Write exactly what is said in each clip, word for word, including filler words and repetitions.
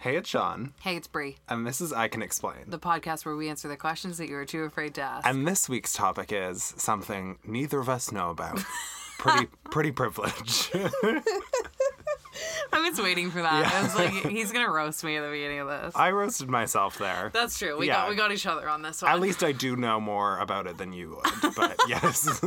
Hey, it's Sean. Hey, it's Brie. And this is I Can Explain. The podcast where we answer the questions that you are too afraid to ask. And this week's topic is something neither of us know about. Pretty, pretty privilege. I was waiting for that. Yeah. I was like, he's gonna roast me at the beginning of this. I roasted myself there. That's true. We Yeah. got we got each other on this one. At least I do know more about it than you would. But yes.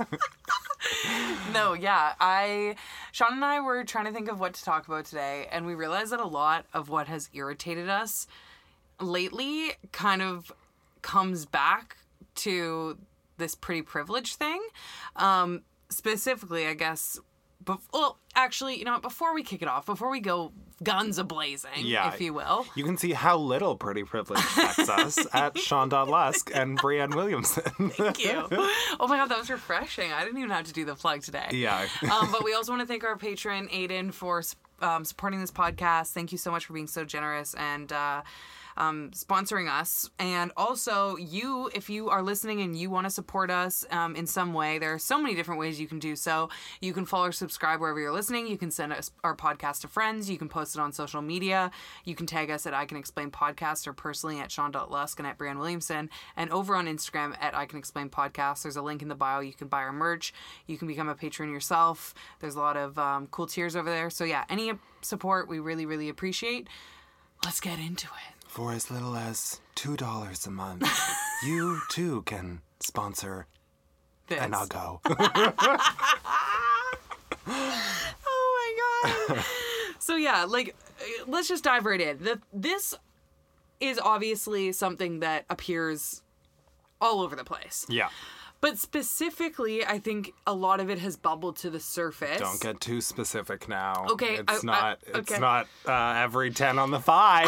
No, yeah. I Sean and I were trying to think of what to talk about today, and we realized that a lot of what has irritated us lately kind of comes back to this pretty privileged thing. Um, specifically, I guess. Bef- well, actually, you know what? Before we kick it off, before we go guns a-blazing, Yeah. if you will. You can see how little pretty privilege affects us at Sean Lusk and Brienne Williamson. Thank you. Oh my god, that was refreshing. I didn't even have to do the plug today. Yeah. um, but we also want to thank our patron, Aiden, for um, supporting this podcast. Thank you so much for being so generous and uh, um, sponsoring us. And also, you, if you are listening and you want to support us um, in some way, there are so many different ways you can do so. You can follow or subscribe wherever you're listening. You can send us our podcast to friends. You can post it on social media. You can tag us at I Can Explain Podcast or personally at Sean Lusk and at Brienne Williamson. And over on Instagram at I Can Explain Podcast. There's a link in the bio. You can buy our merch. You can become a patron yourself. There's a lot of um, cool tiers over there. So yeah, any support we really, really appreciate. Let's get into it. For as little as two dollars a month, you too can sponsor This. an Uggo. Oh my god. So yeah, like, let's just dive right in. The, this is obviously something that appears all over the place. Yeah. But specifically, I think a lot of it has bubbled to the surface. Don't get too specific now. Okay, It's I- I- not okay. it's not uh, every ten on the five.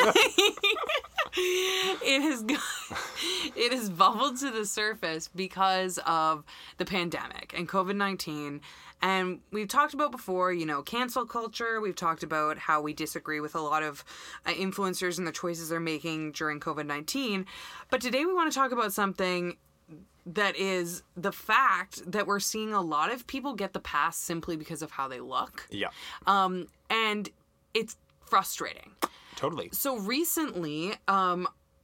It has it has bubbled to the surface because of the pandemic and covid nineteen. And we've talked about before, you know, cancel culture. We've talked about how we disagree with a lot of uh, influencers and the choices they're making during covid nineteen. But today we want to talk about something that is the fact that we're seeing a lot of people get the pass simply because of how they look. Yeah. Um, and it's frustrating. Totally. So recently, um,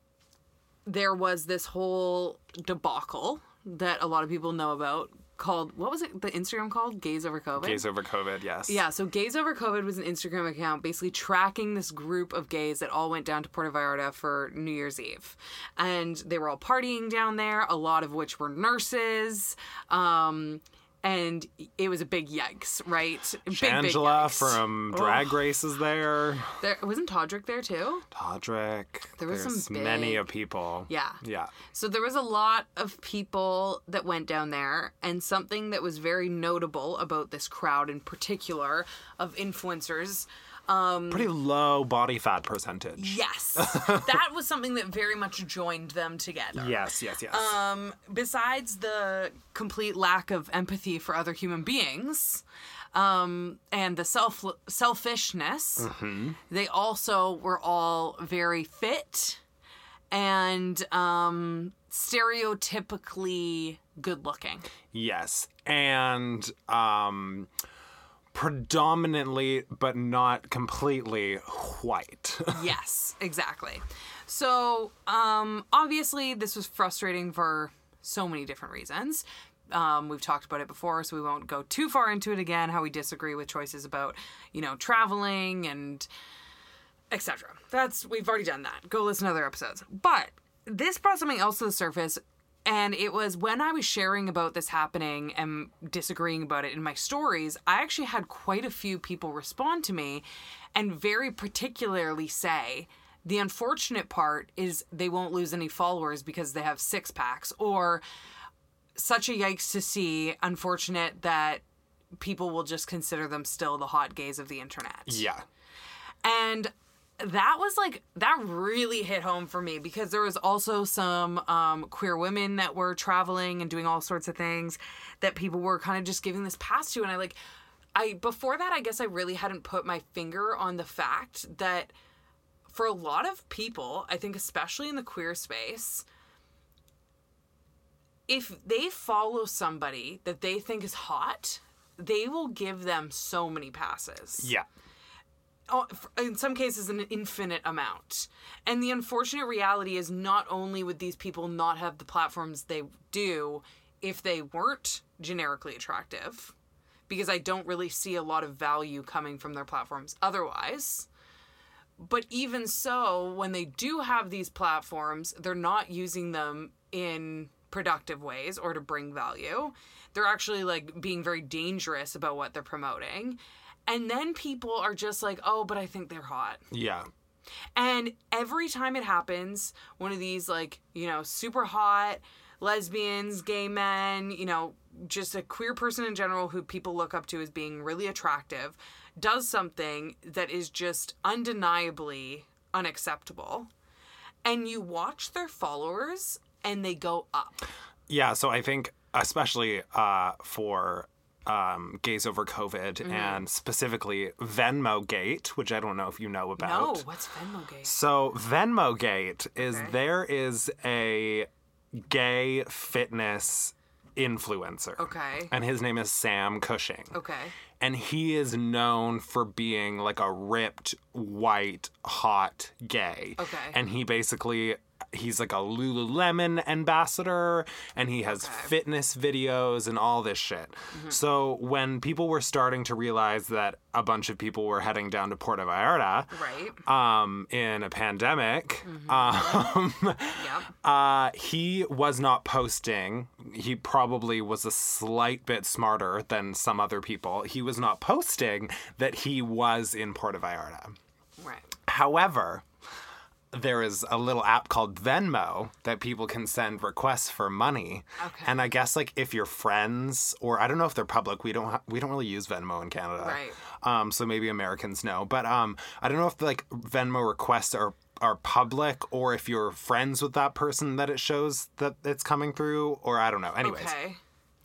there was this whole debacle that a lot of people know about called, what was it, the Instagram called? Gays Over COVID? Gays over COVID, yes. Yeah, so Gays Over COVID was an Instagram account basically tracking this group of gays that all went down to Puerto Vallarta for New Year's Eve. And they were all partying down there, a lot of which were nurses. Um... And it was a big yikes, right? Big, Shangela big yikes. from Drag Race is there. There wasn't Todrick there too? Todrick. There was There's some many big- of people. Yeah. Yeah. So there was a lot of people that went down there, and something that was very notable about this crowd in particular of influencers. Um, Pretty low body fat percentage. yes, that was something that very much joined them together. Yes, yes, yes. Um, besides the complete lack of empathy for other human beings, um, and the self selfishness, Mm-hmm. they also were all very fit and um, stereotypically good looking. Yes. And um predominantly but not completely white. Yes, exactly. So, um, obviously, this was frustrating for so many different reasons. Um, we've talked about it before, so we won't go too far into it again, how we disagree with choices about, you know, traveling and et cetera. That's, we've already done that. Go listen to other episodes. But this brought something else to the surface, and it was when I was sharing about this happening and disagreeing about it in my stories, I actually had quite a few people respond to me and very particularly say, the unfortunate part is they won't lose any followers because they have six packs, or such a yikes to see, unfortunate that people will just consider them still the hot gays of the internet. Yeah. And that was like, that really hit home for me because there was also some um, queer women that were traveling and doing all sorts of things that people were kind of just giving this pass to. And I like, I, before that, I guess I really hadn't put my finger on the fact that for a lot of people, I think especially in the queer space, if they follow somebody that they think is hot, they will give them so many passes. Yeah. oh, in some cases, an infinite amount. And the unfortunate reality is not only would these people not have the platforms they do if they weren't generically attractive, because I don't really see a lot of value coming from their platforms otherwise. But even so, when they do have these platforms, they're not using them in productive ways or to bring value. They're actually like being very dangerous about what they're promoting. And then people are just like, oh, but I think they're hot. Yeah. And every time it happens, one of these like, you know, super hot lesbians, gay men, you know, just a queer person in general who people look up to as being really attractive, does something that is just undeniably unacceptable. And you watch their followers and they go up. Yeah, so I think especially uh, for um, gays over COVID mm-hmm. and specifically Venmo Gate, which I don't know if you know about. No, what's Venmo Gate? So Venmo Gate is Okay. there is a gay fitness influencer. Okay. And his name is Sam Cushing. Okay. And he is known for being like a ripped, white, hot gay. Okay. And he basically, he's like a Lululemon ambassador, and he has Okay. fitness videos and all this shit. Mm-hmm. So when people were starting to realize that a bunch of people were heading down to Puerto Vallarta Right. um, in a pandemic, Mm-hmm. um, Yep. uh, he was not posting. He probably was a slight bit smarter than some other people. He was not posting that he was in Puerto Vallarta. Right. However, there is a little app called Venmo that people can send requests for money. Okay. And I guess like if you're friends, or I don't know if they're public, we don't ha- we don't really use Venmo in Canada. Right. Um, so maybe Americans know, but um, I don't know if like Venmo requests are are public, or if you're friends with that person that it shows that it's coming through, or I don't know. Anyways. Okay.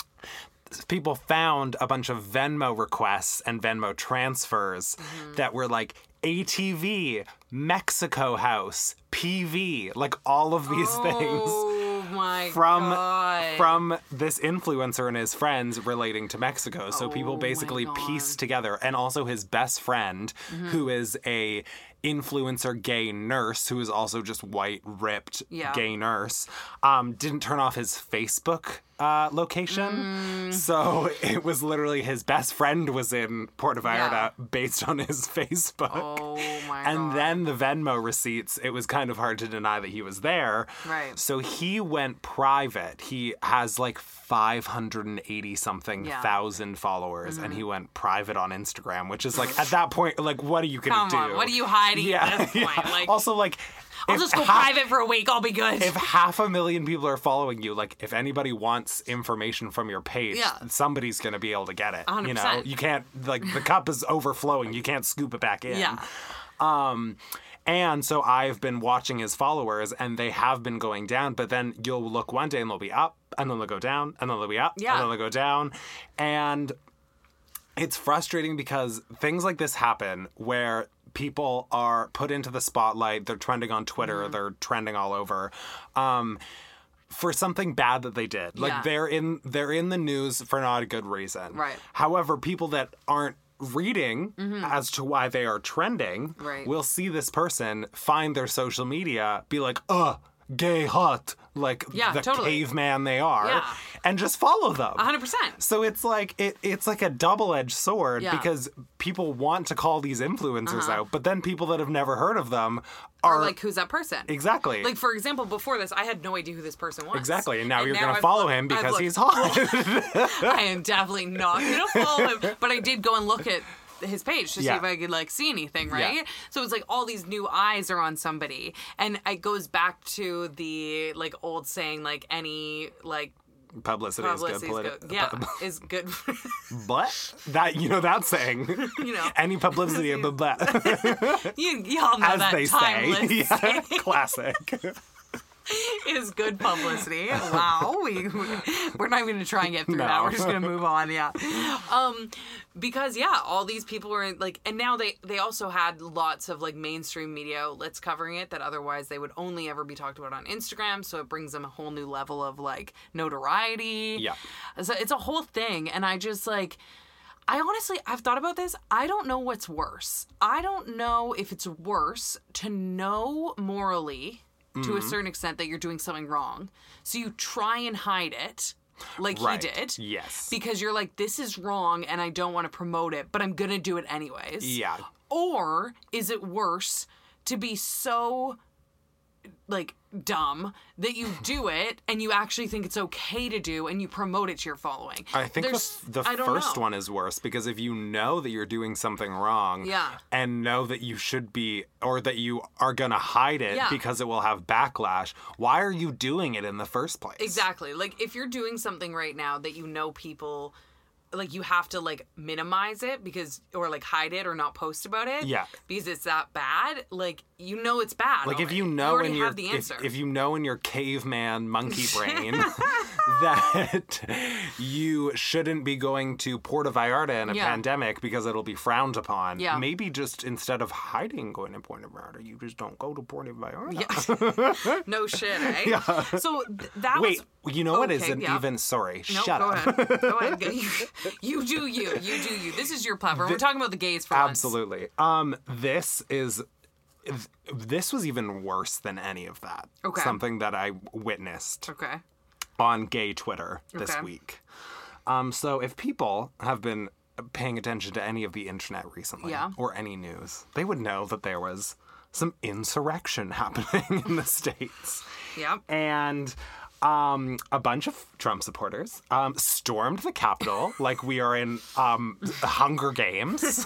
People found a bunch of Venmo requests and Venmo transfers Mm-hmm. that were like A T V, Mexico House, P V, like all of these things Oh my from God. from this influencer and his friends relating to Mexico. So Oh people my basically God. pieced together, and also his best friend, Mm-hmm. who is a influencer gay nurse, who is also just white, ripped Yeah. gay nurse, um, didn't turn off his Facebook uh, location. Mm. So it was literally his best friend was in Puerto Vallarta Yeah. based on his Facebook. Oh my And God. then the Venmo receipts, it was kind of hard to deny that he was there. Right. So he went private. He has like five hundred eighty something Yeah. thousand followers, and he went private on Instagram, which is like, at that point, like, what are you going Come to do? on, what are you hiding Yeah. at this point? yeah. Like, Also, like, I'll if just go half- private for a week. I'll be good. If half a million people are following you, like, if anybody wants information from your page, Yeah. somebody's going to be able to get it. one hundred You know, percent. you can't, like, the cup is overflowing. You can't scoop it back in. yeah. Um, and so I've been watching his followers, and they have been going down, but then you'll look one day and they'll be up, and then they'll go down, and then they'll be up, Yeah. and then they'll go down. And it's frustrating because things like this happen where people are put into the spotlight, they're trending on Twitter, Mm-hmm. they're trending all over. Um, for something bad that they did. Like Yeah. they're in they're in the news for not a good reason. Right. However, people that aren't reading as to why they are trending Mm-hmm. Right. will see this person, find their social media, be like, uh, gay hot, like Yeah, the totally. caveman they are, Yeah. and just follow them. one hundred percent. So it's like it, it's like a double-edged sword Yeah. because people want to call these influencers Uh-huh. out, but then people that have never heard of them are Or like, who's that person? exactly Like, for example, before this, I had no idea who this person was. exactly, and now you're now gonna I've follow looked- him I've because looked- he's hot. I am definitely not going to follow him. But I did go and look at his page to see Yeah. if I could, like, see anything, right? Yeah. So it's like all these new eyes are on somebody. And it goes back to the, like, old saying, like, any, like, Publicity, publicity is good. is politi- good. Yeah, is good. But that you know that saying, You know. any publicity, blah, blah, you, y'all know as that they timeless say, yeah, classic. is good publicity. Wow. We, we're not even going to try and get through No. that. We're just going to move on. Yeah. Um, because yeah, all these people were like, and now they, they also had lots of like mainstream media outlets covering it that otherwise they would only ever be talked about on Instagram. So it brings them a whole new level of like notoriety. Yeah. So it's a whole thing. And I just like, I honestly, I've thought about this. I don't know what's worse. I don't know if it's worse to know morally, mm-hmm. to a certain extent, that you're doing something wrong. So you try and hide it, like right. he did. Yes. Because you're like, this is wrong and I don't want to promote it, but I'm going to do it anyways. Yeah. Or is it worse to be so, like, dumb that you do it and you actually think it's okay to do and you promote it to your following? I think There's, the, the I don't first know. one is worse, because if you know that you're doing something wrong Yeah. and know that you should be, or that you are going to hide it Yeah. because it will have backlash, why are you doing it in the first place? Exactly. Like, if you're doing something right now that you know people, like, you have to, like, minimize it because, or, like, hide it or not post about it. Yeah. Because it's that bad. Like, you know it's bad. Like, if already. you know you already in your have the if, answer. if you know in your caveman monkey brain that you shouldn't be going to Puerto Vallarta in a Yeah. pandemic because it'll be frowned upon, Yeah. maybe just instead of hiding going to Puerto Vallarta, you just don't go to Puerto Vallarta. Yeah. No shit, eh? Yeah. So th- that Wait, was... you know what okay, isn't yeah. even... Sorry, No, shut go up. ahead. Go ahead. You, you do you. You do you. This is your platform. We're talking about the gays for once. Absolutely. Um, this is... This was even worse than any of that. Okay. Something that I witnessed Okay. on gay Twitter this Okay. week. Um, so if people have been paying attention to any of the internet recently, Yeah. or any news, they would know that there was some insurrection happening in the States. Yep. And um, a bunch of Trump supporters um, stormed the Capitol like we are in um, Hunger Games.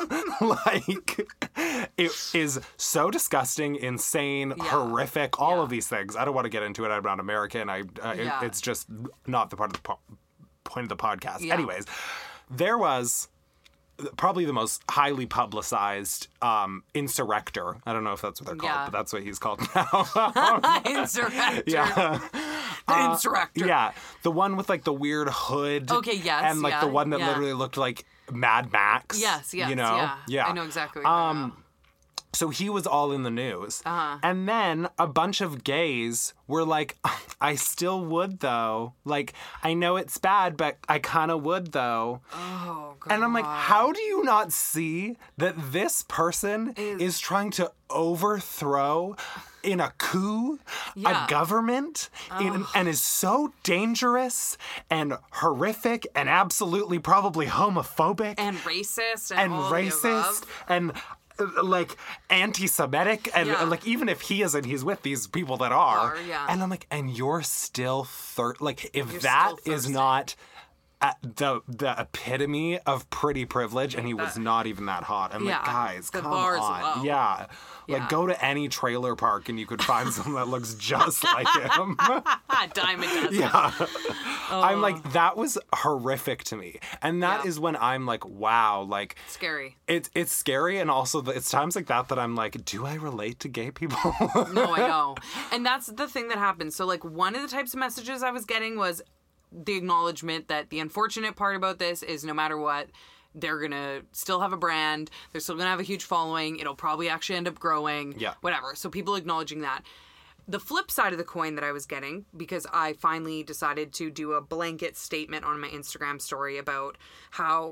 Like, it is so disgusting, insane, Yeah. horrific, all Yeah. of these things. I don't want to get into it. I'm not American. I uh, it- Yeah. it's just not the part of the po- point of the podcast. Yeah. Anyways, there was probably the most highly publicized um, insurrector. I don't know if that's what they're called, Yeah. but that's what he's called now. Insurrector. Yeah. The insurrector. Yeah, the one with like the weird hood. Okay, yes, and like yeah, the one that yeah. literally looked like Mad Max. Yes, yes, you know, yeah. yeah. I know exactly what you're talking Um, so he was all in the news, Uh-huh. and then a bunch of gays were like, "I still would though. Like, I know it's bad, but I kind of would though." Oh, God. And I'm like, how do you not see that this person Is- is, trying to overthrow in a coup Yeah. a government in, and is so dangerous and horrific and absolutely probably homophobic And racist and, and all the racist above. and uh, like anti-Semitic and Yeah. uh, like even if he isn't, he's with these people that are. Are, yeah. And I'm like, and you're still thir- like if You're that still is thirsty. not at the the epitome of pretty privilege, and he was That- not even that hot. I'm Yeah, like, guys, the come bar's on, low. yeah. Like, Yeah. go to any trailer park and you could find someone that looks just like him. Ah, Diamond does. Yeah. I'm like, that was horrific to me. And that Oh. Yeah. is when I'm like, wow, like, Scary. it's it's scary, and also the, it's times like that that I'm like, do I relate to gay people? No, I know. And that's the thing that happened. So, like, one of the types of messages I was getting was the acknowledgement that the unfortunate part about this is no matter what, they're going to still have a brand. They're still going to have a huge following. It'll probably actually end up growing. Yeah. Whatever. So people acknowledging that. The flip side of the coin that I was getting, because I finally decided to do a blanket statement on my Instagram story about how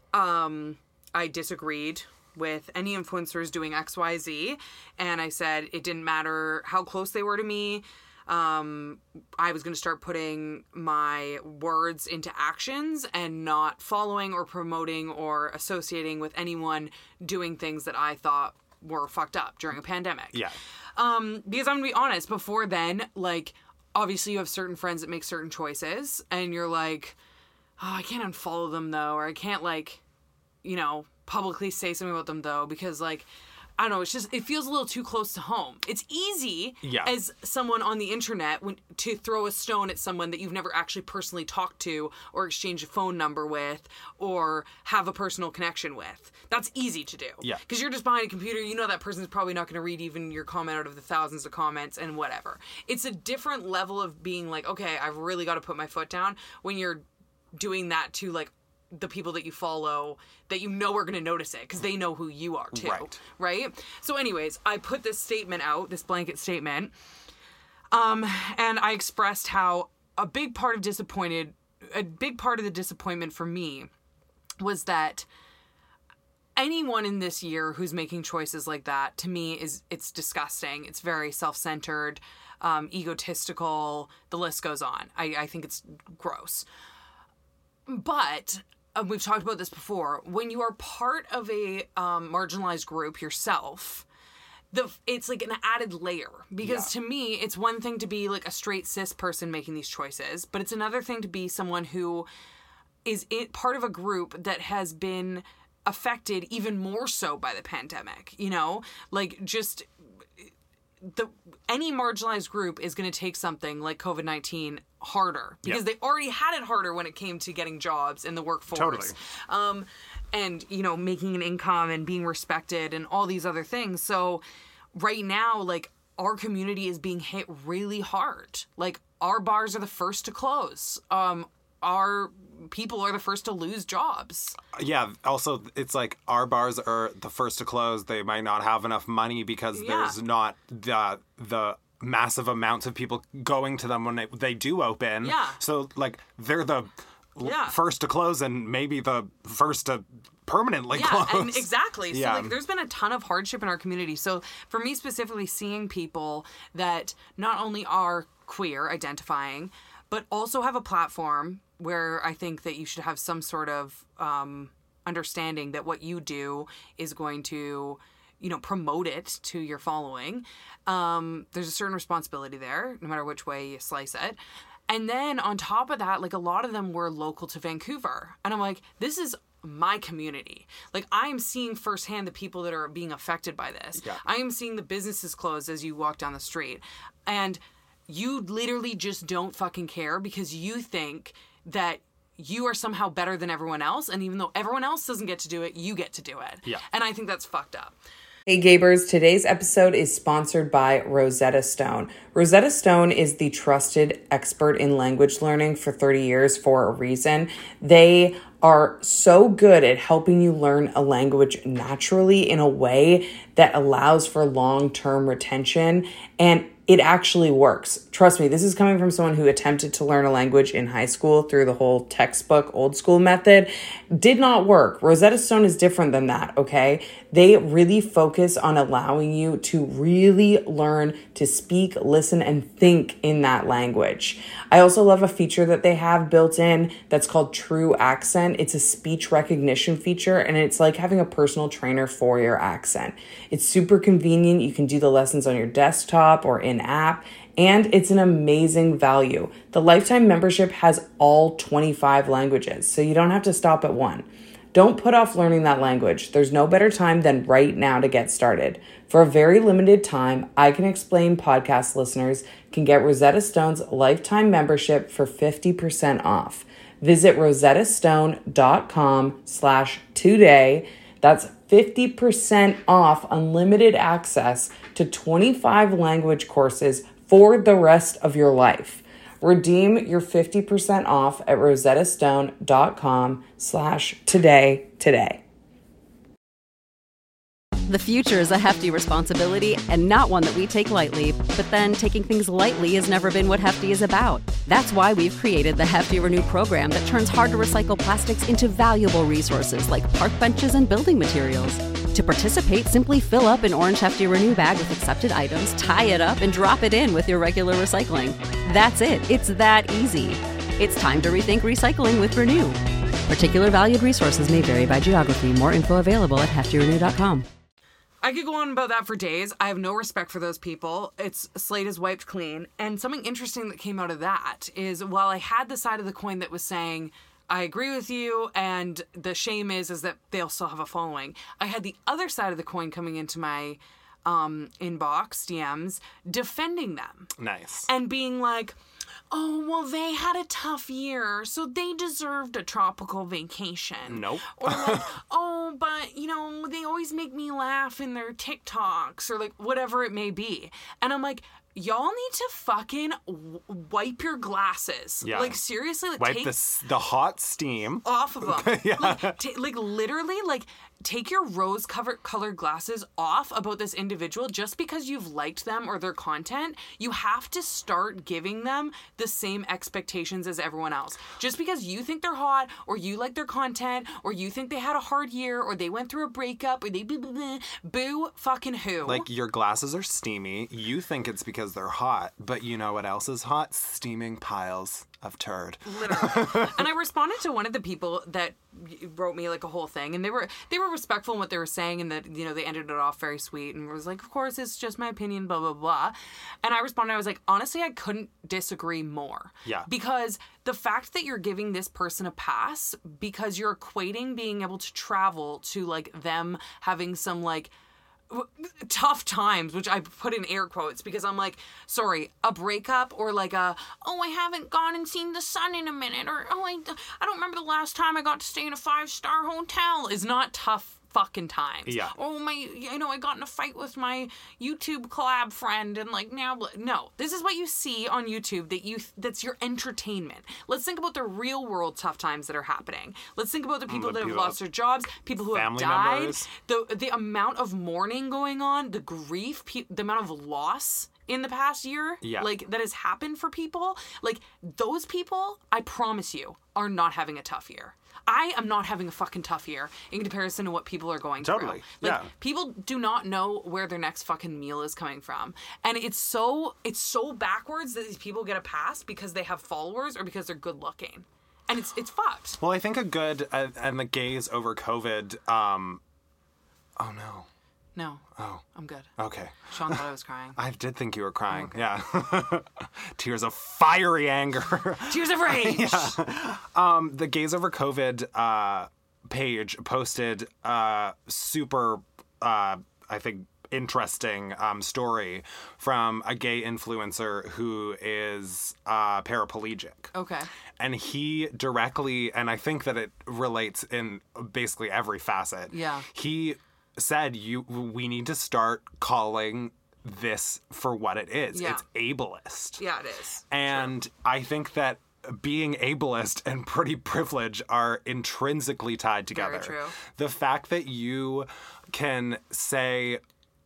um, I disagreed with any influencers doing X Y Z. And I said it didn't matter how close they were to me. Um, I was going to start putting my words into actions and not following or promoting or associating with anyone doing things that I thought were fucked up during a pandemic. Yeah. Um, because I'm going to be honest, before then, like, obviously you have certain friends that make certain choices and you're like, oh, I can't unfollow them though, or I can't, like, you know, publicly say something about them though, because, like, I don't know, it's just, it feels a little too close to home. It's easy Yeah. as someone on the internet when, to throw a stone at someone that you've never actually personally talked to or exchanged a phone number with or have a personal connection with. That's easy to do. Yeah. Because you're just behind a computer, you know that person's probably not going to read even your comment out of the thousands of comments and whatever. It's a different level of being like, okay, I've really got to put my foot down when you're doing that to, like, the people that you follow that you know are going to notice it because they know who you are too. Right. Right? So anyways, I put this statement out, this blanket statement, um, and I expressed how a big part of disappointed, a big part of the disappointment for me was that anyone in this year who's making choices like that, to me, is it's disgusting. It's very self-centered, um, egotistical. The list goes on. I, I think it's gross. But uh, we've talked about this before. When you are part of a um, marginalized group yourself, the it's like an added layer. Because yeah. to me, it's one thing to be like a straight cis person making these choices, but it's another thing to be someone who is it, part of a group that has been affected even more so by the pandemic. You know, like just the any marginalized group is going to take something like COVID nineteen harder because yep. they already had it harder when it came to getting jobs in the workforce. Totally. Um, and, you know, making an income and being respected and all these other things. So right now, like, our community is being hit really hard. Like, our bars are the first to close. Um, our people are the first to lose jobs. Yeah. Also, it's like our bars are the first to close. They might not have enough money because yeah. there's not the the massive amounts of people going to them when they, they do open. Yeah. So, like, they're the yeah. first to close and maybe the first to permanently yeah, close. And exactly. So, yeah. like, there's been a ton of hardship in our community. So, for me specifically, seeing people that not only are queer identifying, but also have a platform where I think that you should have some sort of um, understanding that what you do is going to, you know, promote it to your following. Um, there's a certain responsibility there, no matter which way you slice it. And then on top of that, like, a lot of them were local to Vancouver. And I'm like, this is my community. Like, I am seeing firsthand the people that are being affected by this. Yeah. I am seeing the businesses close as you walk down the street. And you literally just don't fucking care because you think that you are somehow better than everyone else. And even though everyone else doesn't get to do it, you get to do it. Yeah. And I think that's fucked up. Hey Gabers, today's episode is sponsored by Rosetta Stone. Rosetta Stone is the trusted expert in language learning for thirty years for a reason. They are so good at helping you learn a language naturally in a way that allows for long-term retention, and it actually works. Trust me, this is coming from someone who attempted to learn a language in high school through the whole textbook, old school method. Did not work. Rosetta Stone is different than that, okay? They really focus on allowing you to really learn to speak, listen, and think in that language. I also love a feature that they have built in that's called True Accent. It's a speech recognition feature, and it's like having a personal trainer for your accent. It's super convenient. You can do the lessons on your desktop or in app, and it's an amazing value. The lifetime membership has all twenty-five languages, so you don't have to stop at one. Don't put off learning that language. There's no better time than right now to get started. For a very limited time, I Can Explain podcast listeners can get Rosetta Stone's lifetime membership for fifty percent off. Visit rosettastone.com slash today. That's fifty percent off unlimited access to twenty-five language courses for the rest of your life. Redeem your fifty percent off at rosettastone.com slash today today. The future is a hefty responsibility and not one that we take lightly. But then taking things lightly has never been what Hefty is about. That's why we've created the Hefty Renew program that turns hard-to-recycle plastics into valuable resources like park benches and building materials. To participate, simply fill up an orange Hefty Renew bag with accepted items, tie it up, and drop it in with your regular recycling. That's it. It's that easy. It's time to rethink recycling with Renew. Particular valued resources may vary by geography. More info available at hefty renew dot com. I could go on about that for days. I have no respect for those people. It's slate is wiped clean. And something interesting that came out of that is while I had the side of the coin that was saying, I agree with you, and the shame is is that they'll still have a following, I had the other side of the coin coming into my um, inbox, D Ms, defending them. Nice. And being like, oh, well, they had a tough year, so they deserved a tropical vacation. Nope. Or like, oh, but, you know, they always make me laugh in their TikToks, or like whatever it may be. And I'm like, y'all need to fucking w- wipe your glasses. Yeah. Like, seriously, like, wipe take the, the hot steam off of them. yeah. Like, t- like, literally, like, take your rose colored glasses off about this individual. Just because you've liked them or their content, you have to start giving them the same expectations as everyone else. Just because you think they're hot, or you like their content, or you think they had a hard year, or they went through a breakup, or they blah, blah, blah, boo fucking who. Like, your glasses are steamy. You think it's because they're hot, but you know what else is hot? Steaming piles of turd. Literally. And I responded to one of the people that wrote me like a whole thing, and they were they were respectful in what they were saying, and that, you know, they ended it off very sweet and was like, of course, it's just my opinion, blah blah blah. And I responded, I was like, honestly, I couldn't disagree more. Yeah. Because the fact that you're giving this person a pass because you're equating being able to travel to like them having some like tough times, which I put in air quotes because I'm like, sorry, a breakup or like a, oh, I haven't gone and seen the sun in a minute, or oh, I, I don't remember the last time I got to stay in a five-star hotel, is not tough fucking times. Yeah. Oh, my, you know, I got in a fight with my YouTube collab friend and like now, no, this is what you see on YouTube that you, that's your entertainment. Let's think about the real world tough times that are happening. Let's think about the people the that have people- lost their jobs, people who have family died, members. the the amount of mourning going on, the grief, pe- the amount of loss in the past year, Yeah. like that has happened for people. Like those people, I promise you, are not having a tough year. I am not having a fucking tough year in comparison to what people are going Totally, through. Like, yeah. people do not know where their next fucking meal is coming from. And it's so it's so backwards that these people get a pass because they have followers or because they're good looking. And it's it's fucked. Well, I think a good, uh, and the gays over COVID, um, oh no. No. Oh. I'm good. Okay. Sean thought I was crying. I did think you were crying. Yeah. Tears of fiery anger. Tears of rage. Um, the Gays Over COVID uh, page posted a super, uh, I think, interesting um, story from a gay influencer who is uh, paraplegic. Okay. And he directly, and I think that it relates in basically every facet. Yeah. He said, "You, we need to start calling this for what it is. Yeah. It's ableist." Yeah, it is. And I think that being ableist and pretty privilege are intrinsically tied together. true. The fact that you can say,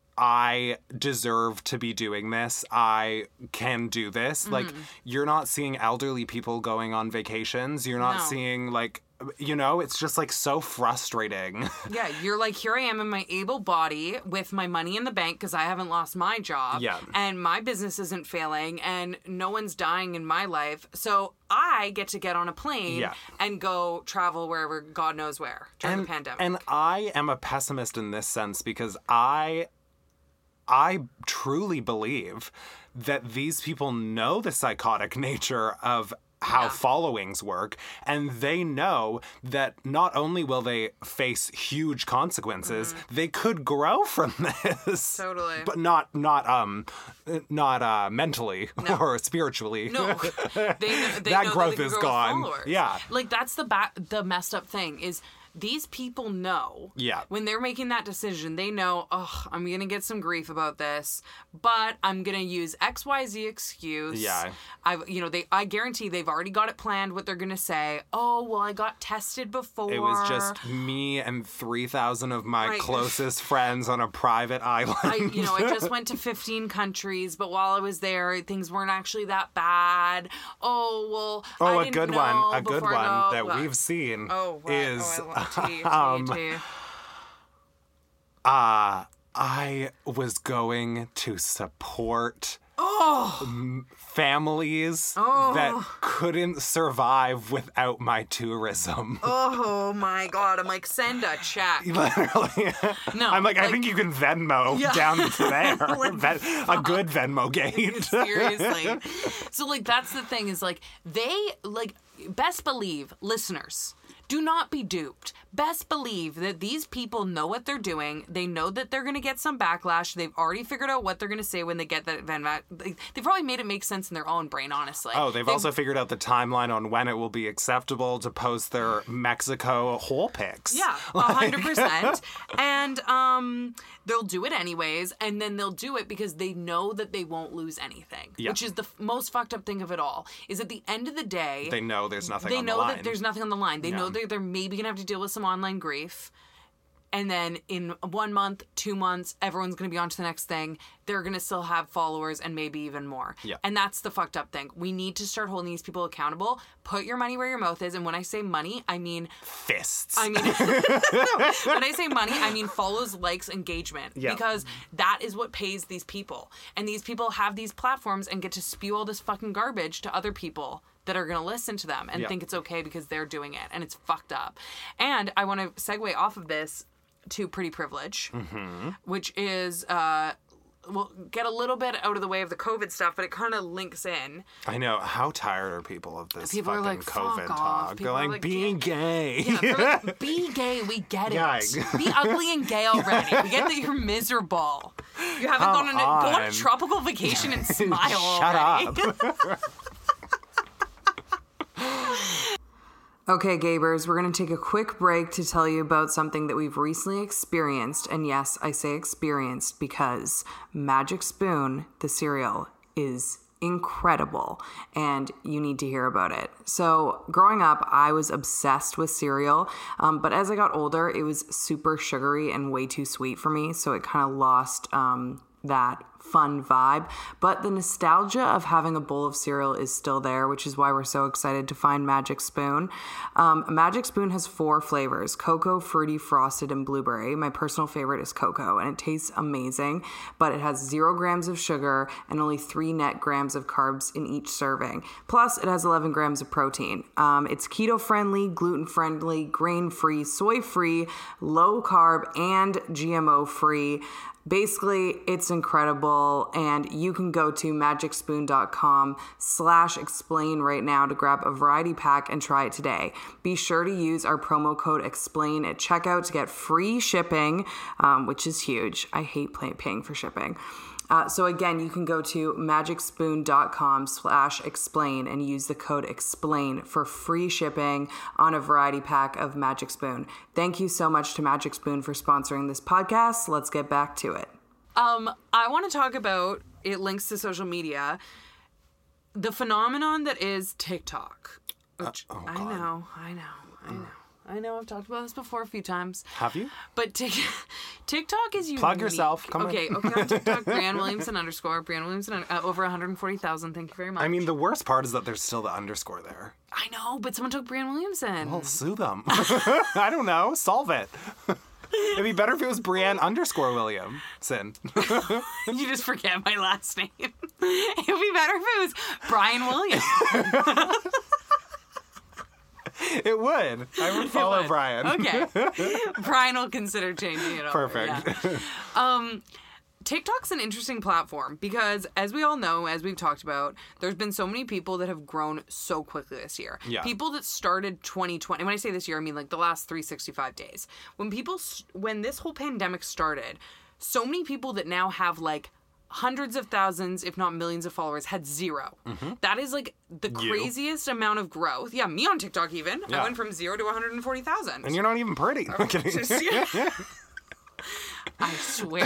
I deserve to be doing this, I can do this. Mm-hmm. Like, you're not seeing elderly people going on vacations. You're not No. seeing, like, you know, it's just like so frustrating. Yeah, you're like, here I am in my able body with my money in the bank because I haven't lost my job. Yeah. And my business isn't failing and no one's dying in my life. So I get to get on a plane Yeah. and go travel wherever, God knows where, during and, the pandemic. and I am a pessimist in this sense because I I truly believe that these people know the psychotic nature of how Yeah. followings work, and they know that not only will they face huge consequences, they could grow from this. Mm-hmm. Totally. But not not um not uh mentally or spiritually. No, they, they That know growth they can is grow with gone. followers. Yeah. Like that's the ba- the messed up thing is these people know. Yeah. When they're making that decision, they know, oh, I'm gonna get some grief about this, but I'm gonna use X Y Z excuse. Yeah. I've you know they I guarantee they've already got it planned what they're gonna say. Oh well, I got tested before. It was just me and three thousand of my Right. closest friends on a private island. I, you know, I just went to fifteen countries, but while I was there, things weren't actually that bad. Oh, well, Oh, I a didn't good know one. A good before one I go. that What? we've seen Oh, what? is oh, I love tea, tea, um, tea. uh, I was going to support Oh, families Oh. that couldn't survive without my tourism. oh my God! I'm like, send a check. Literally. No, I'm like, I like- think you can Venmo Yeah. down to there. Like, Ven- a good Venmo gate. Seriously. So like that's the thing is like they like best believe listeners. Do not be duped. Best believe that these people know what they're doing. They know that they're going to get some backlash. They've already figured out what they're going to say when they get that Venmo. They, they probably made it make sense in their own brain, honestly. Oh, they've also figured out the timeline on when it will be acceptable to post their Mexico hole pics. Yeah, a hundred percent. And um, they'll do it anyways, and then they'll do it because they know that they won't lose anything. Yeah. Which is the f- most fucked up thing of it all. Is at the end of the day, They know there's nothing they on know the line. that there's nothing on the line. They Yeah. know that they're maybe gonna have to deal with some online grief. And then in one month, two months, everyone's going to be on to the next thing. They're going to still have followers and maybe even more. Yeah. And that's the fucked up thing. We need to start holding these people accountable. Put your money where your mouth is. And when I say money, I mean... Fists. I mean... no, when I say money, I mean follows, likes, engagement. Yeah. Because that is what pays these people. And these people have these platforms and get to spew all this fucking garbage to other people that are going to listen to them and Yeah. think it's okay because they're doing it. And it's fucked up. And I want to segue off of this to Pretty Privilege, Mm-hmm. which is, uh, we'll get a little bit out of the way of the COVID stuff, but it kind of links in. I know. How tired are people of this People are fucking like, fuck COVID off. talk? People They're are like, like, being gay. Yeah, they're like, be gay, we get it. Yeah. Be ugly and gay already. We get that you're miserable. You haven't Come gone on a, go on a on. tropical vacation and smile Shut already. up. Okay, Gabers, we're going to take a quick break to tell you about something that we've recently experienced. And yes, I say experienced because Magic Spoon, the cereal, is incredible and you need to hear about it. So growing up, I was obsessed with cereal, um, but as I got older, it was super sugary and way too sweet for me. So it kind of lost um, that fun vibe, but the nostalgia of having a bowl of cereal is still there, which is why we're so excited to find Magic Spoon. Um, Magic Spoon has four flavors: cocoa, fruity, frosted, and blueberry. My personal favorite is cocoa, and it tastes amazing, but it has zero grams of sugar and only three net grams of carbs in each serving. Plus, it has eleven grams of protein. Um, it's keto-friendly, gluten-friendly, grain-free, soy-free, low-carb, and G M O-free. Basically, it's incredible, and you can go to magicspoon.com slash explain right now to grab a variety pack and try it today. Be sure to use our promo code explain at checkout to get free shipping, um, which is huge. I hate pay- paying for shipping. Uh, so again, you can go to magicspoon.com slash explain and use the code explain for free shipping on a variety pack of Magic Spoon. Thank you so much to Magic Spoon for sponsoring this podcast. Let's get back to it. Um, I want to talk about, it links to social media, the phenomenon that is TikTok. Which Uh, oh, I God. know, I know, I know. I know I've talked about this before a few times. Have you? But Tik TikTok is unique. Plug yourself. Come okay, on. okay, on TikTok, Brianne Williamson underscore, Brianne Williamson, uh, over one hundred forty thousand. Thank you very much. I mean, the worst part is that there's still the underscore there. I know, but someone took Brianne Williamson. Well, sue them. I don't know. Solve it. It'd be better if it was Brianne underscore Williamson. You just forget my last name. It would be better if it was Brian Williams. It would. I would follow would. Brian. Okay. Brian will consider changing it over. Perfect. Yeah. Um, TikTok's an interesting platform because, as we all know, as we've talked about, there's been so many people that have grown so quickly this year. Yeah. People that started twenty twenty. When I say this year, I mean like the last three hundred sixty-five days. When people, when this whole pandemic started, so many people that now have like hundreds of thousands, if not millions of followers, had zero. Mm-hmm. That is like the You. craziest amount of growth. Yeah, me on TikTok even. Yeah. I went from zero to one hundred forty thousand. And you're not even pretty. I'm kidding. I swear.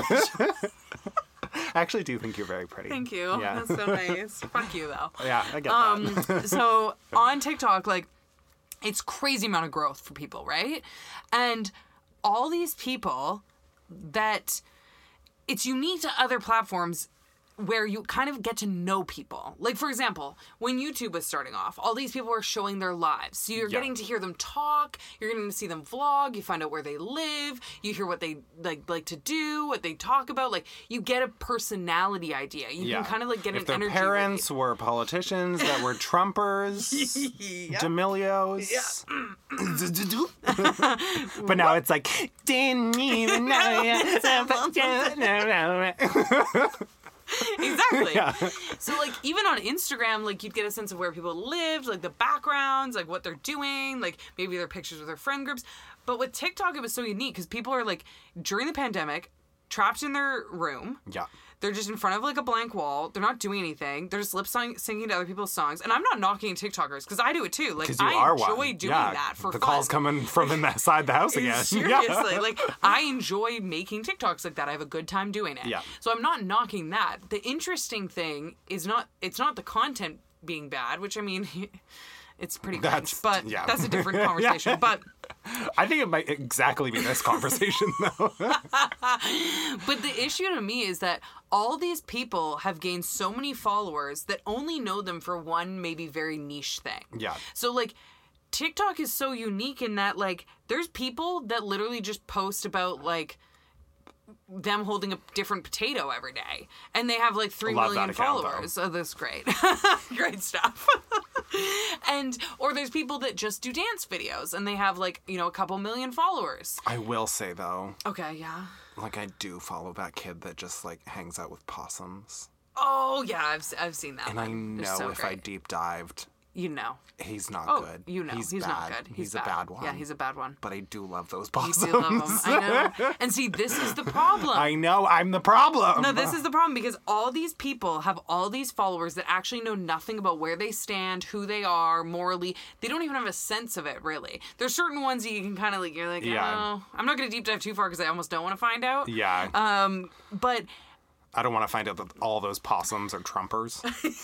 I actually do think you're very pretty. Thank you. Yeah. That's so nice. Fuck you, though. Yeah, I get Um, that. so on TikTok, like, it's crazy amount of growth for people, right? And all these people that it's unique to other platforms where you kind of get to know people. Like, for example, when YouTube was starting off, all these people were showing their lives. So you're Yeah. getting to hear them talk, you're getting to see them vlog, you find out where they live, you hear what they like like to do, what they talk about. Like, you get a personality idea. You Yeah. can kind of like get if an their energy. parents were politicians that were Trumpers, D'Amelios. But now it's like, didn't even know ya. Exactly. Yeah. So, like, even on Instagram, like, you'd get a sense of where people lived, like, the backgrounds, like, what they're doing, like, maybe their pictures with their friend groups. But with TikTok, it was so unique because people are, like, during the pandemic, trapped in their room. Yeah. They're just in front of, like, a blank wall. They're not doing anything. They're just lip singing to other people's songs. And I'm not knocking TikTokers because I do it, too. Like, Because you I are enjoy one. doing yeah. that for the fun. call's coming from inside the house again. Seriously, Yeah. like, I enjoy making TikToks like that. I have a good time doing it. Yeah. So I'm not knocking that. The interesting thing is not, it's not the content being bad, which I mean, it's pretty That's- cringe, but yeah. that's a different conversation. Yeah. But I think it might exactly be this conversation, though. But the issue to me is that all these people have gained so many followers that only know them for one maybe very niche thing. Yeah. So, like, TikTok is so unique in that, like, there's people that literally just post about, like, them holding a different potato every day. And they have, like, three Love million that account, followers. though. Oh, that's great. Great stuff. And, or there's people that just do dance videos and they have, like, you know, a couple million followers. I will say, though, Okay, yeah. like, I do follow that kid that just, like, hangs out with possums. Oh, yeah, I've, I've seen that. And I one. They're know so if I great. deep dived, You know. he's not Oh, good. you know. He's, He's, bad. not good. He's, a bad one. Yeah, he's a bad one. But I do love those You possums. do love him. I know. And see, this is the problem. I know, I'm the problem. No, this is the problem because all these people have all these followers that actually know nothing about where they stand, who they are, morally. They don't even have a sense of it, really. There's certain ones that you can kind of like, you're like, Yeah. oh, I'm not going to deep dive too far because I almost don't want to find out. Yeah. Um, but I don't want to find out that all those possums are Trumpers.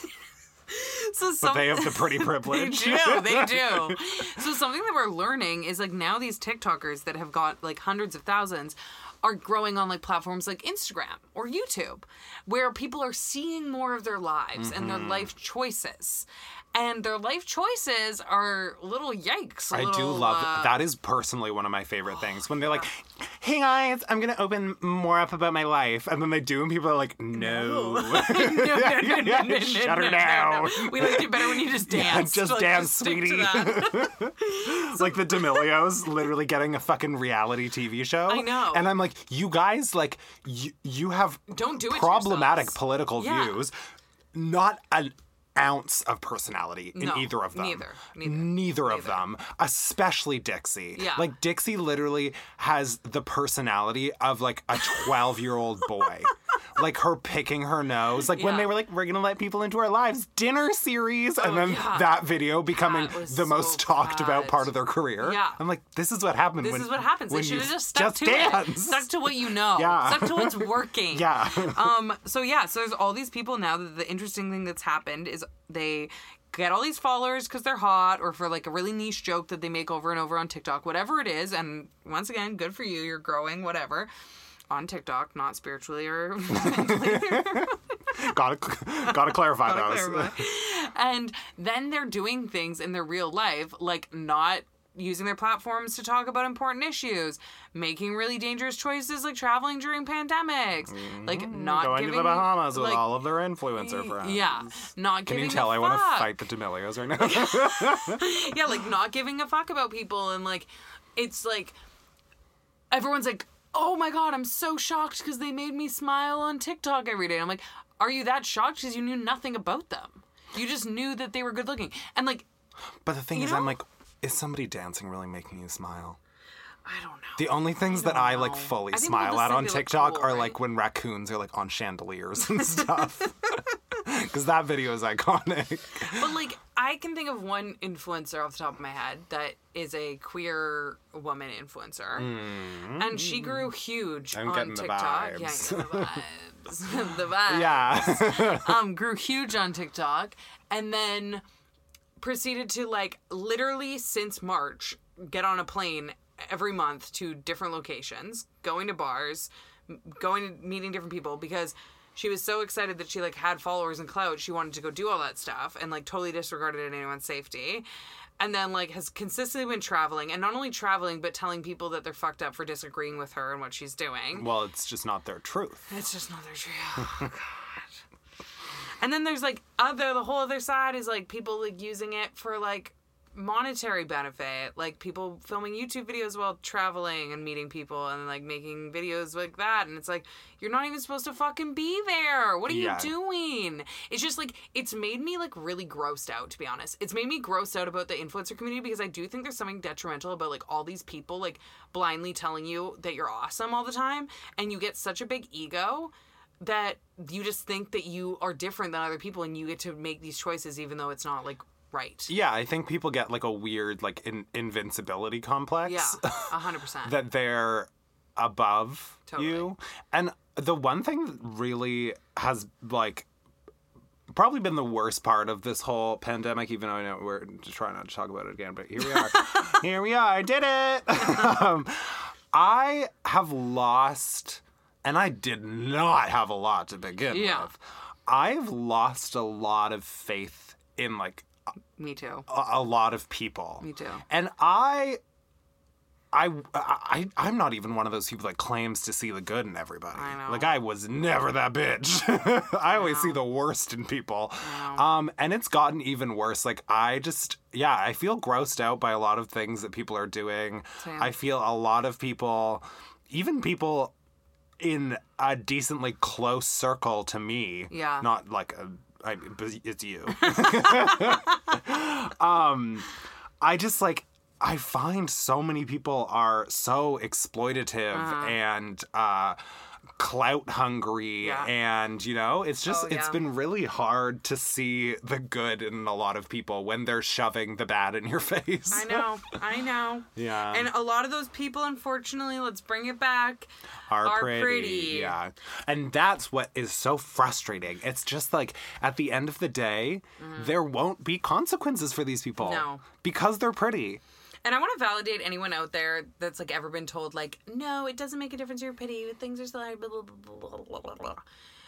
so But some, they have the pretty They privilege. do, they do. So something that we're learning is like now these TikTokers that have got like hundreds of thousands are growing on like platforms like Instagram or YouTube, where people are seeing more of their lives and their life choices. And their life choices are little yikes. a I do little, love uh, that. Is personally one of my favorite things when they're like, "Hey guys, I'm gonna open more up about my life," and then they do, and people are like, "No, no, no, no, no, no, no, shut her no, down." no, no. We liked it better when you just Yeah, danced. just Like, dance, stick to sweetie. that. It's like the D'Amelios literally getting a fucking reality T V show. I know. And I'm like, you guys, like, you, you have Don't do it to problematic yourselves. political Yeah. views, not an ounce of personality in No, either of them. neither, neither, Neither of neither. them, especially Dixie. Yeah. Like, Dixie literally has the personality of, like, a twelve-year-old boy. Like, her picking her nose. Like, when Yeah. they were like, we're going to let people into our lives. Dinner series. And Oh, then yeah. that video becoming That was the most so talked about bad. part of their career. Yeah. I'm like, this is what happened This when is what happens. They when should you have just stuck to dance. it. Stuck to what you know. Yeah. Stuck to what's working. Yeah. Um. So yeah. So there's all these people now. That the interesting thing that's happened is they get all these followers because they're hot or for like a really niche joke that they make over and over on TikTok, whatever it is. And once again, good for you. You're growing, whatever. On TikTok, not spiritually or mentally. gotta, gotta clarify Gotta those. clarify. And then they're doing things in their real life, like not using their platforms to talk about important issues, making really dangerous choices like traveling during pandemics, like not Going giving, to the Bahamas with like, all of their influencer friends. yeah, not Can giving you tell a I want to fuck. fight the D'Amelios right now? Yeah, like not giving a fuck about people, and like it's like everyone's like, oh my god, I'm so shocked because they made me smile on TikTok every day. And I'm like, are you that shocked because you knew nothing about them? You just knew that they were good looking, and like But the thing You is, know? I'm like, is somebody dancing really making you smile? I don't know. The only things that don't I like know. fully I think smile people at just on think they look TikTok cool, are right? like when raccoons are like on chandeliers and stuff. Because that video is iconic. But like, I can think of one influencer off the top of my head that is a queer woman influencer, and she grew huge Mm. I'm on getting the TikTok. vibes. Yeah, I'm getting the vibes. the vibes. Yeah. Um, grew huge on TikTok, and then proceeded to like literally since March get on a plane every month to different locations, going to bars, m- going to meeting different people because she was so excited that she like had followers and clout. She wanted to go do all that stuff and like totally disregarded anyone's safety. And then like has consistently been traveling, and not only traveling but telling people that they're fucked up for disagreeing with her and what she's doing. Well, it's just not their truth. It's just not their truth. Oh, God. And then there's like other the whole other side is like people like using it for like monetary benefit, like people filming YouTube videos while traveling and meeting people and like making videos like that, and it's like you're not even supposed to fucking be there. What are Yeah. you doing? It's just like it's made me like really grossed out, to be honest. It's made me grossed out about the influencer community because I do think there's something detrimental about like all these people like blindly telling you that you're awesome all the time, and you get such a big ego that you just think that you are different than other people and you get to make these choices even though it's not like right. Yeah, I think people get like a weird like in- invincibility complex. Yeah, a hundred percent. that they're above Totally. you. And the one thing that really has like probably been the worst part of this whole pandemic, even though I know we're trying not to talk about it again, but here we are. Here we are. I did it. um, I have lost, and I did not have a lot to begin Yeah. with. I've lost a lot of faith in, like, Me too. a, a lot of people. Me too. And I... I, I, I'm not even one of those people that claims to see the good in everybody. I know. Like, I was never that bitch. I always see the worst in people. Um, and it's gotten even worse. Like, I just, yeah, I feel grossed out by a lot of things that people are doing. Same. I feel a lot of people, even people in a decently close circle to me. Yeah. Not like, a, I, but it's you. um, I just, like... I find so many people are so exploitative Uh-huh. and uh, clout hungry, Yeah. and you know, it's just Oh, it's yeah. been really hard to see the good in a lot of people when they're shoving the bad in your face. I know. I know. Yeah. And a lot of those people, unfortunately, let's bring it back, Are, are pretty. pretty. Yeah. And that's what is so frustrating. It's just like at the end of the day, there won't be consequences for these people. No. Because they're pretty. And I want to validate anyone out there that's like ever been told like, no, it doesn't make a difference. You're pretty. Things are still hard. Blah, blah, blah, blah, blah, blah, blah.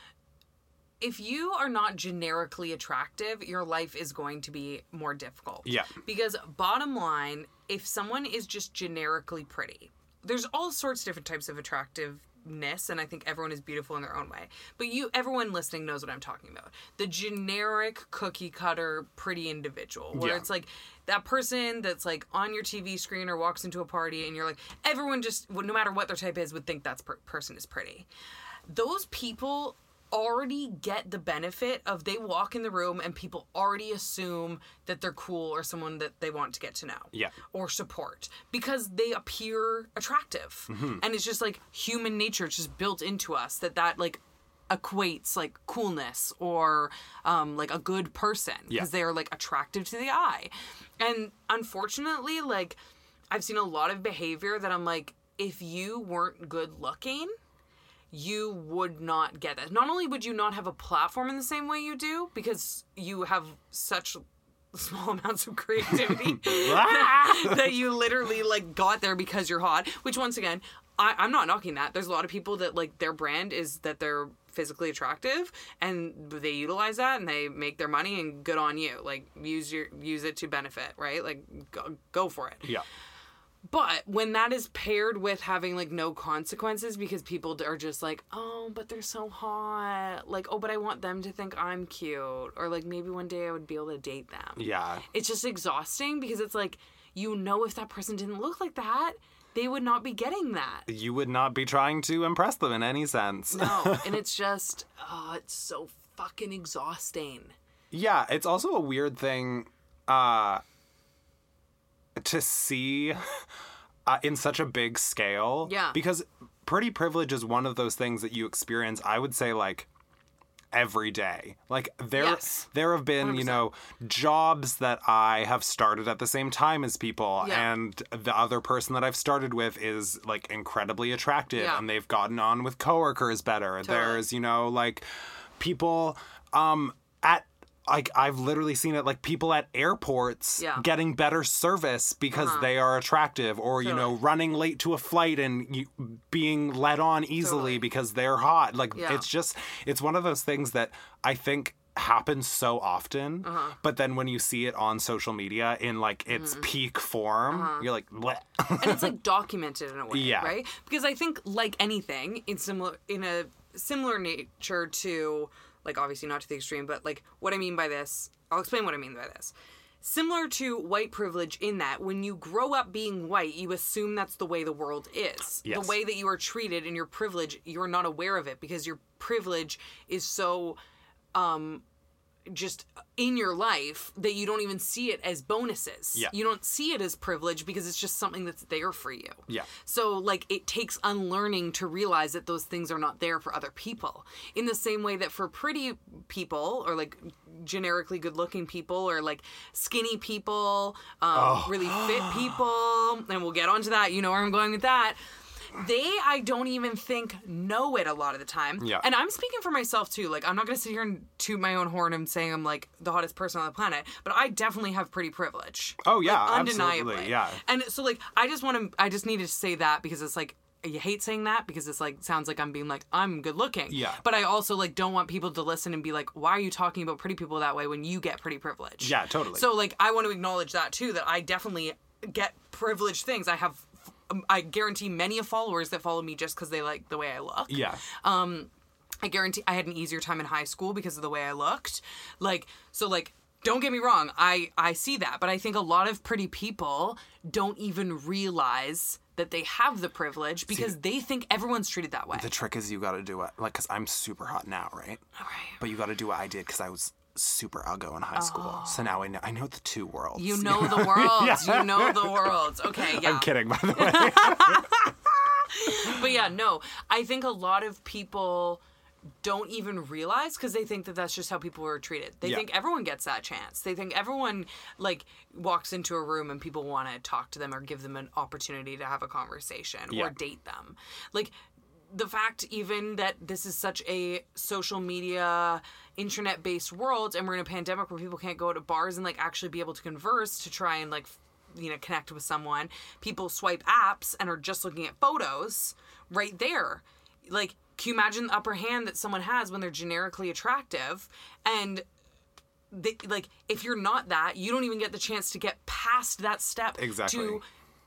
If you are not generically attractive, your life is going to be more difficult. Yeah. Because bottom line, if someone is just generically pretty, there's all sorts of different types of attractiveness, and I think everyone is beautiful in their own way. But you, everyone listening knows what I'm talking about. The generic cookie cutter pretty individual, where Yeah. it's like that person that's like on your T V screen or walks into a party, and you're like, everyone just, no matter what their type is, would think that per- person is pretty. Those people already get the benefit of they walk in the room and people already assume that they're cool or someone that they want to get to know Yeah. or support because they appear attractive. Mm-hmm. And it's just like human nature. It's just built into us that that like equates like coolness or um, like a good person because Yeah. they are like attractive to the eye. And unfortunately, like I've seen a lot of behavior that I'm like, if you weren't good looking, you would not get that. Not only would you not have a platform in the same way you do, because you have such small amounts of creativity that you literally like got there because you're hot, which once again, I, I'm not knocking that. There's a lot of people that like their brand is that they're physically attractive and they utilize that and they make their money, and good on you. Like use your use it to benefit, right? Like go, go for it. Yeah. But when that is paired with having like no consequences because people are just like, oh, but they're so hot. Like, oh, but I want them to think I'm cute. Or like maybe one day I would be able to date them. Yeah. It's just exhausting because it's like, you know, if that person didn't look like that, they would not be getting that. You would not be trying to impress them in any sense. No. And it's just, oh, it's so fucking exhausting. Yeah, it's also a weird thing uh, to see uh, in such a big scale. Yeah. Because pretty privilege is one of those things that you experience, I would say, like, every day. Like, there Yes. there have been, one hundred you percent. know, jobs that I have started at the same time as people, Yeah. and the other person that I've started with is, like, incredibly attractive, Yeah. and they've gotten on with coworkers better. There's, you know, like, people um, at... Like, I've literally seen it, like, people at airports Yeah. getting better service because they are attractive, or, you know, Totally. running late to a flight and you, being led on easily Totally. because they're hot. Like, Yeah. it's just, it's one of those things that I think happens so often, Uh-huh. but then when you see it on social media in, like, its Mm-hmm. peak form, Uh-huh. you're like, bleh. And it's like documented in a way, Yeah. right? Because I think like anything in similar in a similar nature to, like, obviously not to the extreme, but like what I mean by this, I'll explain what I mean by this. Similar to white privilege in that when you grow up being white, you assume that's the way the world is. Yes. The way that you are treated in your privilege, you're not aware of it because your privilege is so um just in your life that you don't even see it as bonuses. Yeah. You don't see it as privilege because it's just something that's there for you. Yeah. So, like, it takes unlearning to realize that those things are not there for other people. In the same way that for pretty people, or, like, generically good-looking people, or, like, skinny people, um, Oh. really fit people, and we'll get onto that. You know where I'm going with that. they, I don't even think, know it a lot of the time. Yeah. And I'm speaking for myself, too. Like, I'm not going to sit here and toot my own horn and saying I'm, like, the hottest person on the planet. But I definitely have pretty privilege. Oh, yeah, like, undeniably. absolutely, yeah. And so, like, I just want to, I just needed to say that because it's, like, you hate saying that because it's like sounds like I'm being like I'm good looking. Yeah. But I also like don't want people to listen and be like, why are you talking about pretty people that way when you get pretty privilege? Yeah, totally. So like I want to acknowledge that too, that I definitely get privileged things. I have, I guarantee many of followers that follow me just because they like the way I look. Yeah. Um, I guarantee I had an easier time in high school because of the way I looked. Like so like. Don't get me wrong, I, I see that, but I think a lot of pretty people don't even realize that they have the privilege because see, they think everyone's treated that way. The trick is you got to do it, like, because I'm super hot now, right? All right. But you got to do what I did because I was super uggo in high school. Oh. So now I know, I know the two worlds. You know the worlds. Yeah. You know the worlds. Okay, yeah. I'm kidding, by the way. But yeah, no, I think a lot of people don't even realize because they think that that's just how people are treated. They yeah. think everyone gets that chance. They think everyone like walks into a room and people want to talk to them or give them an opportunity to have a conversation yeah. or date them. Like the fact even that this is such a social media, internet-based world and we're in a pandemic where people can't go to bars and like actually be able to converse to try and like, you know, connect with someone. People swipe apps and are just looking at photos right there. Like, can you imagine the upper hand that someone has when they're generically attractive? And they, like, if you're not that, you don't even get the chance to get past that step. Exactly. To,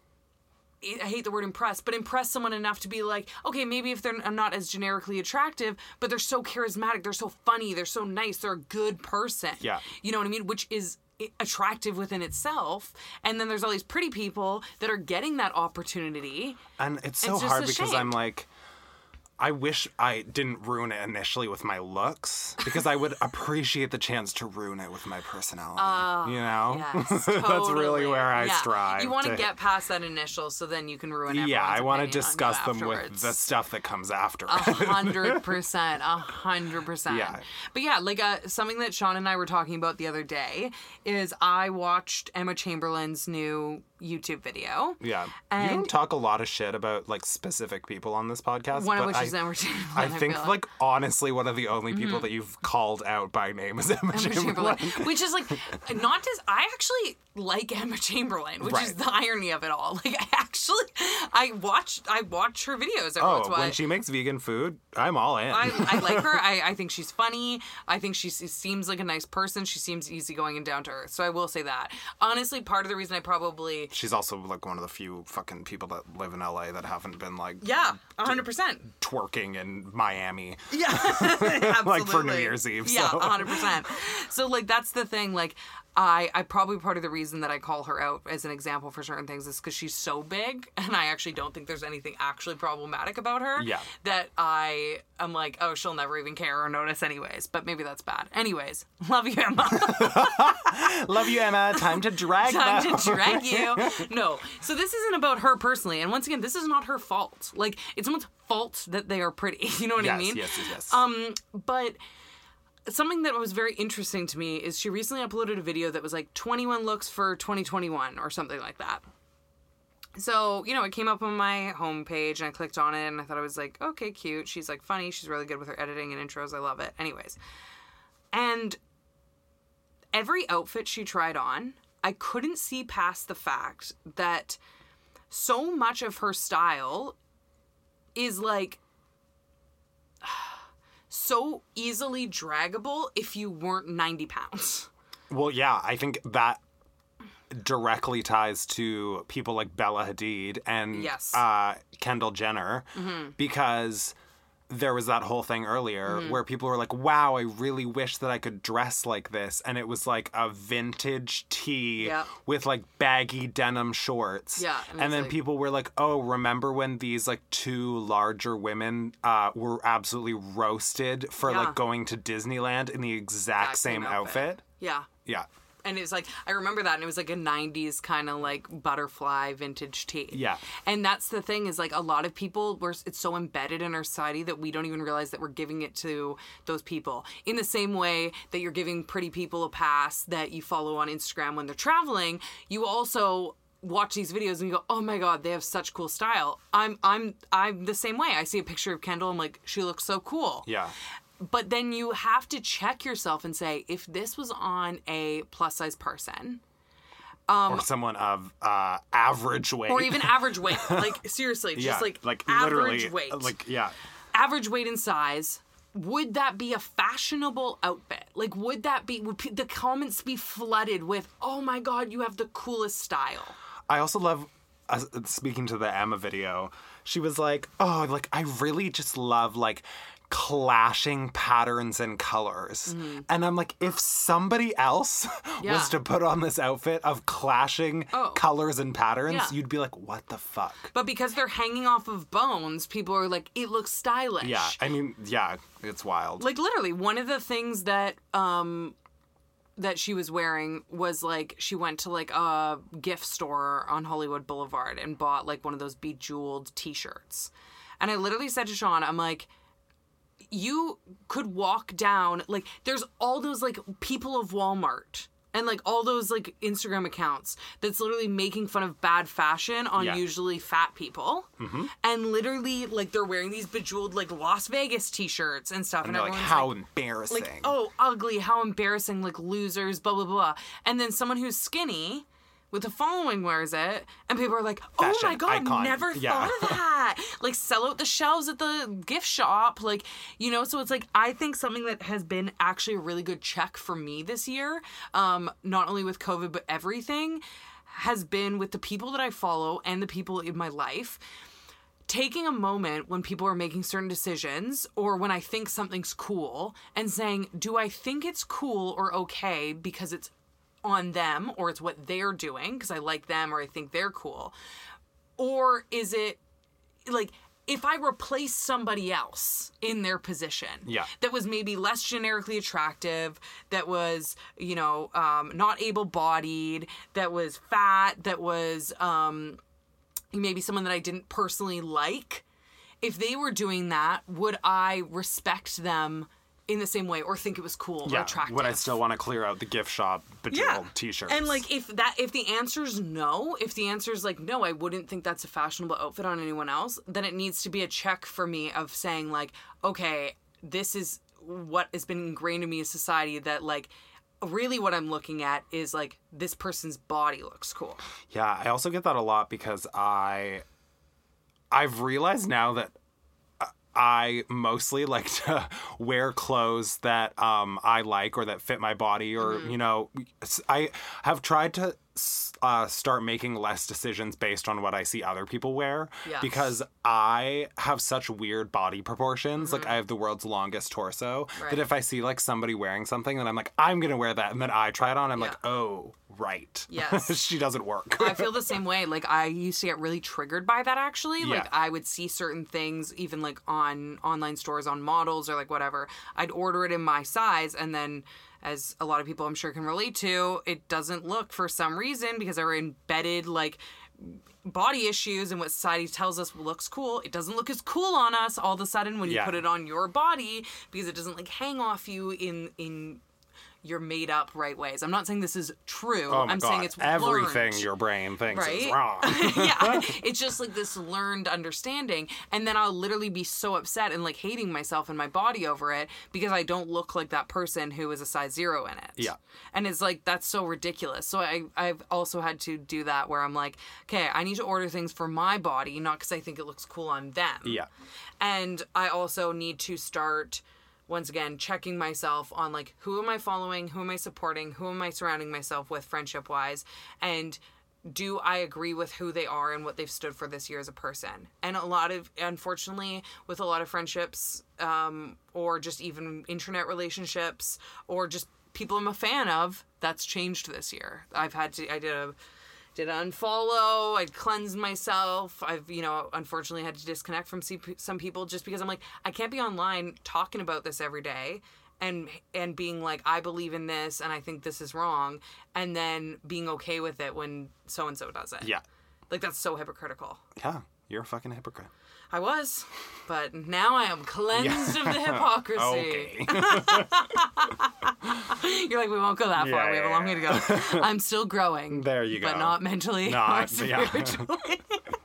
I hate the word impress, but impress someone enough to be like, okay, maybe if they're not as generically attractive, but they're so charismatic, they're so funny, they're so nice, they're a good person. Yeah. You know what I mean? Which is attractive within itself. And then there's all these pretty people that are getting that opportunity. And it's so it's hard because I'm like, I wish I didn't ruin it initially with my looks because I would appreciate the chance to ruin it with my personality. Uh, you know? Yes, totally. That's really where I yeah. strive. You want to to get past that initial so then you can ruin everyone's Yeah, I want to opinion discuss them afterwards. with the stuff that comes after A hundred percent. A hundred percent. Yeah. But yeah, like uh, something that Sean and I were talking about the other day is I watched Emma Chamberlain's new YouTube video. Yeah. And you don't talk a lot of shit about like specific people on this podcast. One of but which I, is Emma Chamberlain. I think I like honestly one of the only people mm-hmm. that you've called out by name is Emma, Emma Chamberlain. Chamberlain. Which is like not as I actually like Emma Chamberlain, which right. is the irony of it all. Like I actually I watched I watch her videos every Oh, once in a while. when she makes vegan food, I'm all in. I, I like her. I, I think she's funny. I think she seems like a nice person. She seems easygoing and down to earth. So I will say that. Honestly, part of the reason I probably... She's also like one of the few fucking people that live in L A that haven't been like... Yeah, one hundred percent. Twerking in Miami. Yeah, absolutely. Like for New Year's Eve. Yeah, so. one hundred percent. So like that's the thing. Like I, I probably part of the reason that I call her out as an example for certain things is because she's so big, and I actually don't think there's anything actually problematic about her. Yeah. That I am like, oh, she'll never even care or notice anyways. But maybe that's bad. Anyways, love you, Emma. Love you, Emma. Time to drag Time them. to drag you. No. So this isn't about her personally, and once again, this is not her fault. Like it's someone's fault that they are pretty. You know what yes, I mean? Yes, yes, yes. Um, but. Something that was very interesting to me is she recently uploaded a video that was like twenty-one looks for twenty twenty-one or something like that. So, you know, it came up on my homepage and I clicked on it and I thought it was like, okay, cute. She's like funny. She's really good with her editing and intros. I love it. Anyways. And every outfit she tried on, I couldn't see past the fact that so much of her style is like... so easily draggable if you weren't ninety pounds. Well, yeah, I think that directly ties to people like Bella Hadid and yes. uh, Kendall Jenner mm-hmm. because there was that whole thing earlier mm-hmm. where people were like, wow, I really wish that I could dress like this. And it was like a vintage tee yeah. with like baggy denim shorts. Yeah. And, and then like... people were like, oh, remember when these like two larger women uh, were absolutely roasted for yeah. like going to Disneyland in the exact, exact same, same outfit? outfit? Yeah. Yeah. And it was like, I remember that, and it was like a nineties kind of like butterfly vintage tee. Yeah. And that's the thing is like a lot of people, were, it's so embedded in our society that we don't even realize that we're giving it to those people. In the same way that you're giving pretty people a pass that you follow on Instagram when they're traveling, you also watch these videos and you go, oh my God, they have such cool style. I'm I'm I'm the same way. I see a picture of Kendall, I'm like, she looks so cool. Yeah. But then you have to check yourself and say, if this was on a plus size person, um, or someone of uh, average weight, or even average weight, like seriously, just yeah, like, like average literally, weight, like yeah, average weight and size. Would that be a fashionable outfit? Like, would that be, would p- the comments be flooded with, oh my God, you have the coolest style? I also love, uh, speaking to the Emma video, she was like, oh, like, I really just love, like, clashing patterns and colors. Mm-hmm. And I'm like, if somebody else yeah. was to put on this outfit of clashing oh. colors and patterns, yeah. you'd be like, what the fuck? But because they're hanging off of bones, people are like, it looks stylish. Yeah, I mean, yeah, it's wild. Like, literally, one of the things that, um... that she was wearing was like she went to like a gift store on Hollywood Boulevard and bought like one of those bejeweled t-shirts. And I literally said to Sean, I'm like, you could walk down, like there's all those like people of Walmart and like all those like Instagram accounts that's literally making fun of bad fashion on yeah. usually fat people. Mm-hmm. And literally like they're wearing these bejeweled like Las Vegas t-shirts and stuff. And, and they're like, how like, embarrassing. Like, oh, ugly, how embarrassing, like losers, blah, blah, blah. And then someone who's skinny with a following wears it, and people are like, oh Fashion my God, icon. never yeah. thought of that. Like, sell out the shelves at the gift shop. Like, you know, so it's like, I think something that has been actually a really good check for me this year, um, not only with COVID, but everything, has been with the people that I follow and the people in my life. Taking a moment when people are making certain decisions or when I think something's cool and saying, do I think it's cool or okay because it's on them or it's what they're doing because I like them or I think they're cool? Or is it like if I replace somebody else in their position yeah. that was maybe less generically attractive, that was, you know, um, not able-bodied, that was fat, that was um, maybe someone that I didn't personally like, if they were doing that, would I respect them in the same way or think it was cool yeah. or attractive? Would I still want to clear out the gift shop bejeweled yeah. t-shirts? And like if that if the answer's no, if the answer's like no, I wouldn't think that's a fashionable outfit on anyone else, then it needs to be a check for me of saying like, okay, this is what has been ingrained in me as society that like really what I'm looking at is like this person's body looks cool. Yeah, I also get that a lot because I I've realized now that I mostly like to wear clothes that um, I like or that fit my body or, mm-hmm. you know, I have tried to uh, start making less decisions based on what I see other people wear yes. because I have such weird body proportions. Mm-hmm. Like I have the world's longest torso right. that if I see like somebody wearing something then I'm like, I'm going to wear that. And then I try it on. I'm yeah. like, oh, right. Yes. She doesn't work. I feel the same way. Like I used to get really triggered by that actually. Yeah. Like I would see certain things even like on online stores on models or like whatever. I'd order it in my size and then as a lot of people I'm sure can relate to, it doesn't look for some reason because they're embedded like body issues and what society tells us looks cool. It doesn't look as cool on us all of a sudden when you yeah. put it on your body because it doesn't like hang off you in in your made up right ways. I'm not saying this is true. Oh my I'm God. saying it's everything learned. Your brain thinks right? is wrong. Yeah. It's just like this learned understanding. And then I'll literally be so upset and like hating myself and my body over it because I don't look like that person who is a size zero in it. Yeah. And it's like, that's so ridiculous. So I, I've also had to do that where I'm like, okay, I need to order things for my body, not because I think it looks cool on them. Yeah. And I also need to start once again, checking myself on like, who am I following? Who am I supporting? Who am I surrounding myself with friendship wise? And do I agree with who they are and what they've stood for this year as a person? And a lot of, unfortunately, with a lot of friendships, um, or just even internet relationships, or just people I'm a fan of, that's changed this year. I've had to, I did a, did an unfollow, I'd cleansed myself. I've, you know, unfortunately had to disconnect from some people just because I'm like, I can't be online talking about this every day and and being like, I believe in this and I think this is wrong, and then being okay with it when so-and-so does it. Yeah. Like, that's so hypocritical. Yeah, you're a fucking hypocrite. I was, but now I am cleansed yeah. of the hypocrisy. Okay. You're like, we won't go that Yeah, far. We have a long way to yeah, go. I'm still growing. There you But go. not mentally Not- or yeah. spiritually.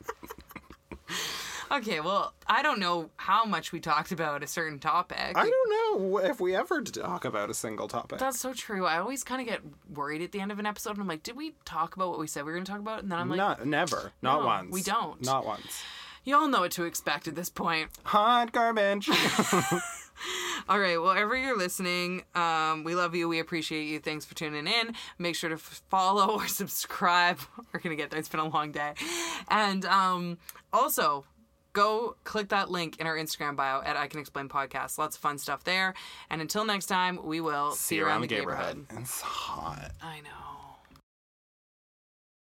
Okay, well, I don't know how much we talked about a certain topic. I don't know if we ever talk about a single topic. That's so true. I always kind of get worried at the end of an episode, and I'm like, did we talk about what we said we were going to talk about? And then I'm like, Not, never. Not No, once. we don't. Not once. you all know what to expect at this point. Hot garbage. All right, wherever you're listening, um, we love you. We appreciate you. Thanks for tuning in. Make sure to f- follow or subscribe. We're going to get there. It's been a long day. And um, also, go click that link in our Instagram bio at I Can Explain Podcast. Lots of fun stuff there. And until next time, we will see, you around, the neighborhood. It's hot. I know.